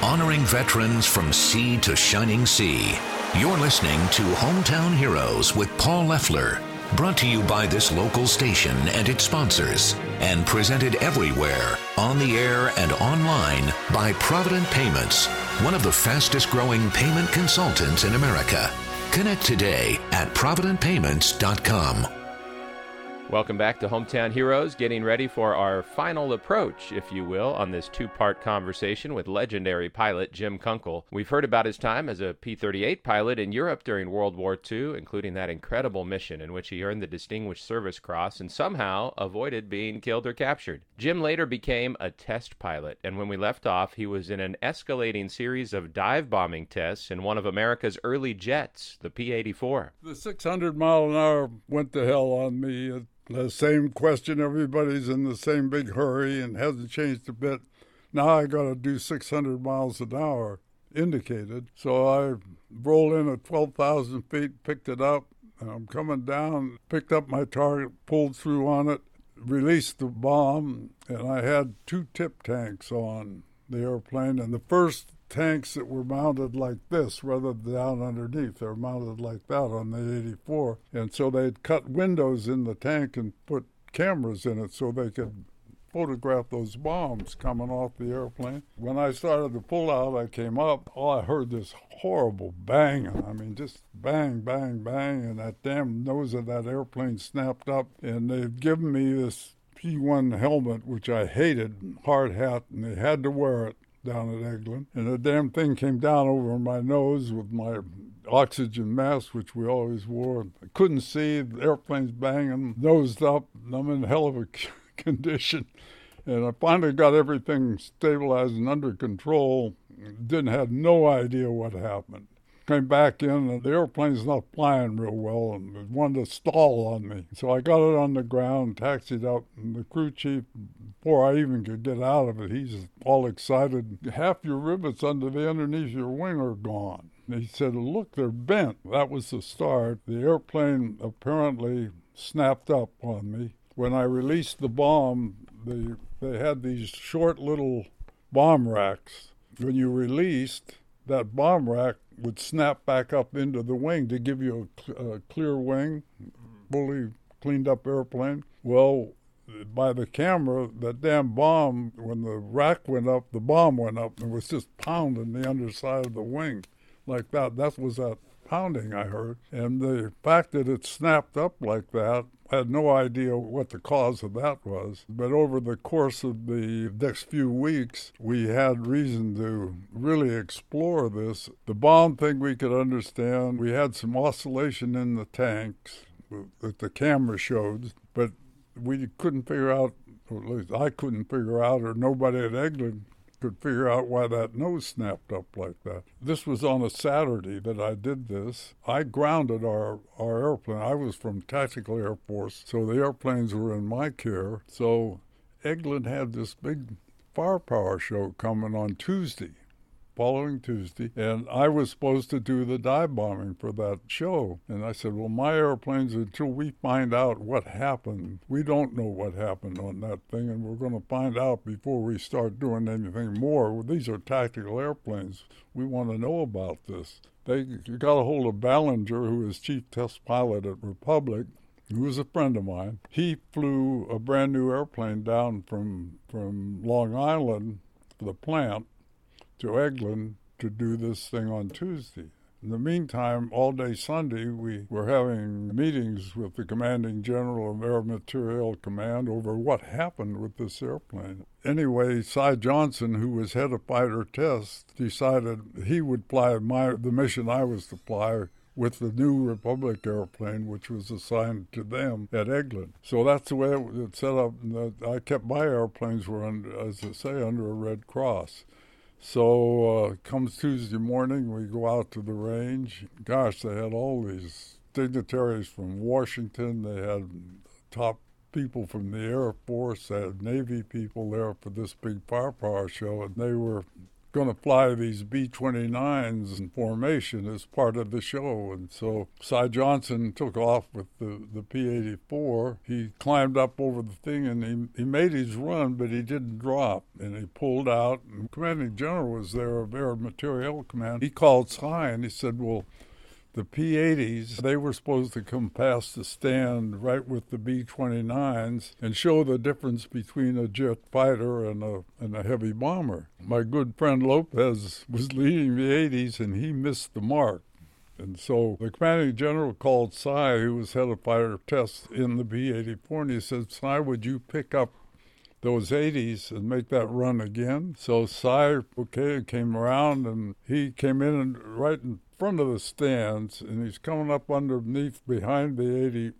honoring veterans from sea to shining sea. You're listening to Hometown Heroes with Paul Leffler, brought to you by this local station and its sponsors, and presented everywhere, on the air and online, by Provident Payments, one of the fastest growing payment consultants in America. Connect today at providentpayments.com. Welcome back to Hometown Heroes, getting ready for our final approach, if you will, on this two-part conversation with legendary pilot Jim Kunkel. We've heard about his time as a P-38 pilot in Europe during World War II, including that incredible mission in which he earned the Distinguished Service Cross and somehow avoided being killed or captured. Jim later became a test pilot, and when we left off, he was in an escalating series of dive bombing tests in one of America's early jets, the P-84. The 600 mile an hour went to hell on me. The same question, everybody's in the same big hurry and hasn't changed a bit. Now I got to do 600 miles an hour indicated. So I rolled in at 12,000 feet, picked it up, and I'm coming down, picked up my target, pulled through on it, released the bomb, and I had 2 tip tanks on the airplane. And the first tanks that were mounted like this rather than down underneath. They were mounted like that on the 84. And so they'd cut windows in the tank and put cameras in it so they could photograph those bombs coming off the airplane. When I started to pull out, I came up. I heard this horrible banging. I mean, just bang, bang, bang. And that damn nose of that airplane snapped up. And they'd given me this P-1 helmet, which I hated, hard hat, and they had to wear it down at Eglin, and the damn thing came down over my nose with my oxygen mask, which we always wore. I couldn't see, the airplane's banging, nosed up, and I'm in hell of a condition. And I finally got everything stabilized and under control. Had no idea what happened. Came back in, and the airplane's not flying real well, and it wanted to stall on me. So I got it on the ground, taxied up, and the crew chief, before I even could get out of it, he's all excited. Half your rivets underneath your wing are gone. And he said, look, they're bent. That was the start. The airplane apparently snapped up on me. When I released the bomb, they had these short little bomb racks. When you released, that bomb rack would snap back up into the wing to give you a clear wing, fully cleaned up airplane. Well, by the camera, that damn bomb, when the rack went up, the bomb went up and was just pounding the underside of the wing like that. That was that pounding I heard. And the fact that it snapped up like that, I had no idea what the cause of that was. But over the course of the next few weeks, we had reason to really explore this. The bomb thing we could understand. We had some oscillation in the tanks that the camera showed, but we couldn't figure out, or at least I couldn't figure out, or nobody at Eglin could figure out why that nose snapped up like that. This was on a Saturday that I did this. I grounded our airplane. I was from Tactical Air Force, so the airplanes were in my care. So Eglin had this big firepower show coming on following Tuesday, and I was supposed to do the dive bombing for that show. And I said, well, my airplanes, until we find out what happened, we don't know what happened on that thing, and we're going to find out before we start doing anything more. Well, these are tactical airplanes. We want to know about this. They got a hold of Ballinger, who was chief test pilot at Republic, who was a friend of mine. He flew a brand new airplane down from Long Island, the plant, to Eglin to do this thing on Tuesday. In the meantime, all day Sunday, we were having meetings with the commanding general of Air Materiel Command over what happened with this airplane. Anyway, Cy Johnson, who was head of fighter tests, decided he would fly the mission I was to fly with the new Republic airplane, which was assigned to them at Eglin. So that's the way it was set up. I kept my airplanes were, as I say, under a Red Cross. So comes Tuesday morning, we go out to the range. Gosh, they had all these dignitaries from Washington. They had top people from the Air Force. They had Navy people there for this big firepower show, and they were going to fly these B-29s in formation as part of the show. And so Cy Johnson took off with the P-84. He climbed up over the thing, and he made his run, but he didn't drop. And he pulled out, and the commanding general was there of Air Materiel Command. He called Cy, and he said, well, the P-80s, they were supposed to come past the stand right with the B-29s and show the difference between a jet fighter and a heavy bomber. My good friend Lopez was leading the 80s, and he missed the mark. And so the commanding general called Cy, who was head of fighter tests in the B-84, and he said, Cy, would you pick up those 80s and make that run again? So Cy, came around, and he came in and right in front of the stands, and he's coming up underneath behind the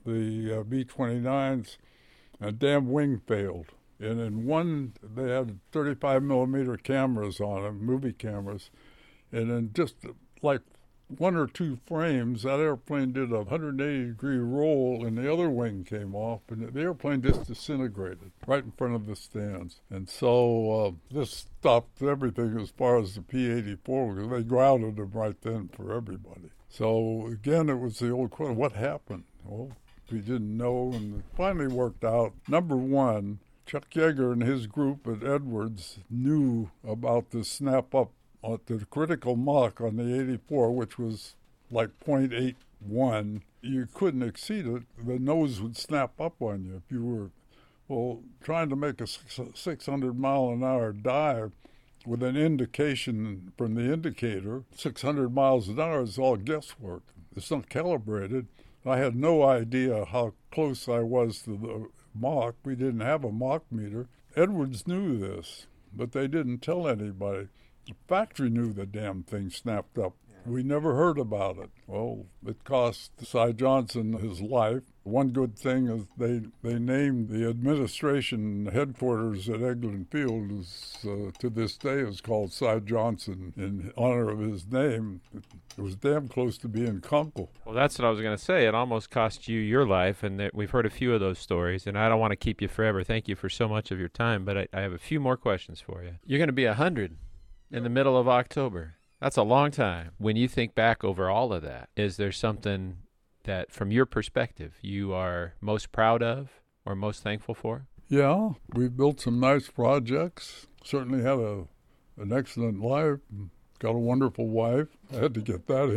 B-29s, and a damn wing failed. And in one, they had 35 millimeter cameras on them, movie cameras, and in just like 1 or 2 frames, that airplane did a 180-degree roll, and the other wing came off, and the airplane just disintegrated right in front of the stands. And so this stopped everything as far as the P-84, because they grounded them right then for everybody. So again, it was the old question, what happened? Well, we didn't know, and it finally worked out. Number one, Chuck Yeager and his group at Edwards knew about the snap-up at the critical Mach on the 84, which was like 0.81. You couldn't exceed it. The nose would snap up on you if you were, trying to make a 600-mile-an-hour dive with an indication from the indicator. 600 miles an hour is all guesswork. It's not calibrated. I had no idea how close I was to the Mach. We didn't have a Mach meter. Edwards knew this, but they didn't tell anybody. The factory knew the damn thing snapped up. We never heard about it. Well, it cost Cy Johnson his life. One good thing is they named the administration headquarters at Eglin Field, to this day is called Cy Johnson in honor of his name. It was damn close to being Kunkel. Well, that's what I was going to say. It almost cost you your life, and we've heard a few of those stories, and I don't want to keep you forever. Thank you for so much of your time, but I have a few more questions for you. You're going to be 100 in the middle of October. That's a long time. When you think back over all of that, is there something that, from your perspective, you are most proud of or most thankful for? Yeah, we've built some nice projects. Certainly had an excellent life. Got a wonderful wife. I had to get that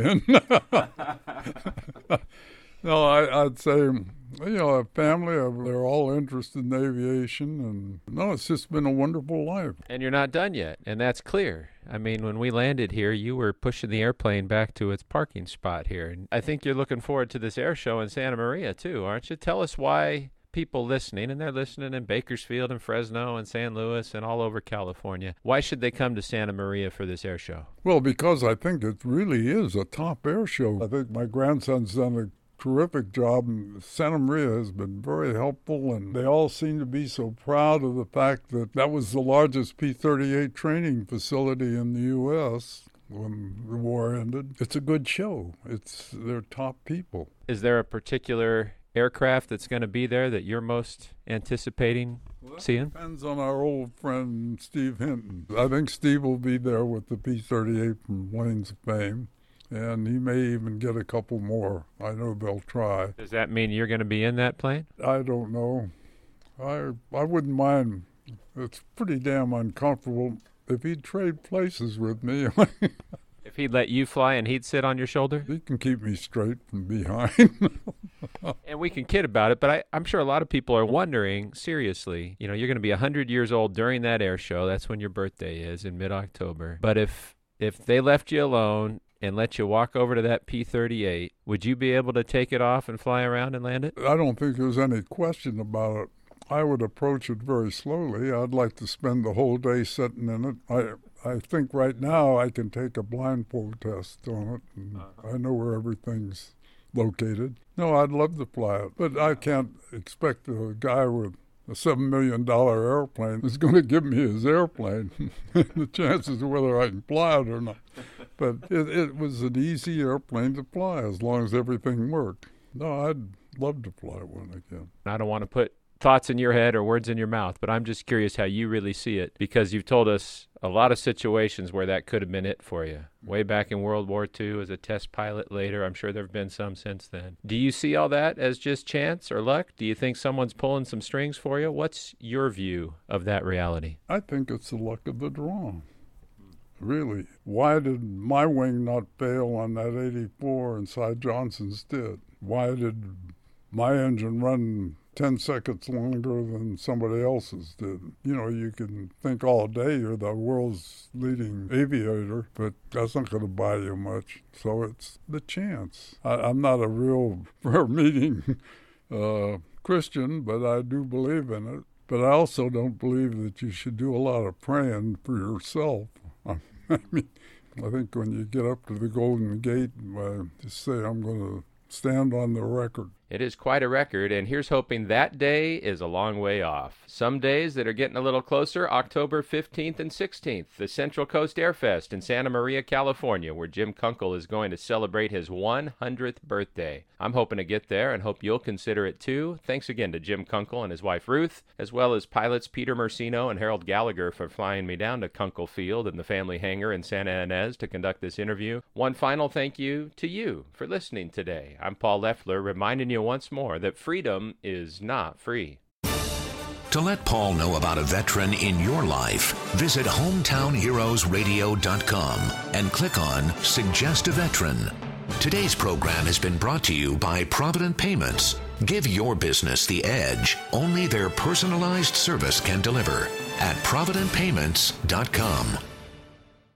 in. No, I'd say, a family, they're all interested in aviation, and no, it's just been a wonderful life. And you're not done yet, and that's clear. I mean, when we landed here, you were pushing the airplane back to its parking spot here. And I think you're looking forward to this air show in Santa Maria, too, aren't you? Tell us why people listening, and they're listening in Bakersfield and Fresno and San Luis and all over California, why should they come to Santa Maria for this air show? Well, because I think it really is a top air show. I think my grandson's done a terrific job, and Santa Maria has been very helpful, and they all seem to be so proud of the fact that was the largest P-38 training facility in the U.S. when the war ended. It's a good show. They're top people. Is there a particular aircraft that's going to be there that you're most anticipating seeing? Depends on our old friend Steve Hinton. I think Steve will be there with the P-38 from Planes of Fame. And he may even get a couple more. I know they'll try. Does that mean you're going to be in that plane? I don't know. I wouldn't mind. It's pretty damn uncomfortable if he'd trade places with me. If he'd let you fly and he'd sit on your shoulder? He can keep me straight from behind. And we can kid about it, but I'm sure a lot of people are wondering, seriously, you're going to be 100 years old during that air show. That's when your birthday is, in mid-October. But if they left you alone and let you walk over to that P-38, would you be able to take it off and fly around and land it? I don't think there's any question about it. I would approach it very slowly. I'd like to spend the whole day sitting in it. I think right now I can take a blindfold test on it, and I know where everything's located. No, I'd love to fly it, but I can't expect a guy with a $7 million airplane is going to give me his airplane. The chances of whether I can fly it or not. But it was an easy airplane to fly as long as everything worked. No, I'd love to fly one again. I don't want to put thoughts in your head or words in your mouth, but I'm just curious how you really see it, because you've told us a lot of situations where that could have been it for you. Way back in World War II as a test pilot later. I'm sure there have been some since then. Do you see all that as just chance or luck? Do you think someone's pulling some strings for you? What's your view of that reality? I think it's the luck of the draw. Really. Why did my wing not fail on that 84 and Cy Johnson's did? Why did my engine run 10 seconds longer than somebody else's did? You know, you can think all day you're the world's leading aviator, but that's not going to buy you much. So it's the chance. I'm not a real prayer meeting Christian, but I do believe in it. But I also don't believe that you should do a lot of praying for yourself. I mean, I think when you get up to the Golden Gate, just say, I'm going to stand on the record. It is quite a record, and here's hoping that day is a long way off. Some days that are getting a little closer, October 15th and 16th, the Central Coast Air Fest in Santa Maria, California, where Jim Kunkel is going to celebrate his 100th birthday. I'm hoping to get there and hope you'll consider it too. Thanks again to Jim Kunkel and his wife Ruth, as well as pilots Peter Mersino and Harold Gallagher for flying me down to Kunkel Field and the family hangar in Santa Ynez to conduct this interview. One final thank you to you for listening today. I'm Paul Leffler, reminding you once more that freedom is not free. To let Paul know about a veteran in your life, visit hometownheroesradio.com and click on Suggest a Veteran. Today's program has been brought to you by Provident Payments. Give your business the edge only their personalized service can deliver at providentpayments.com.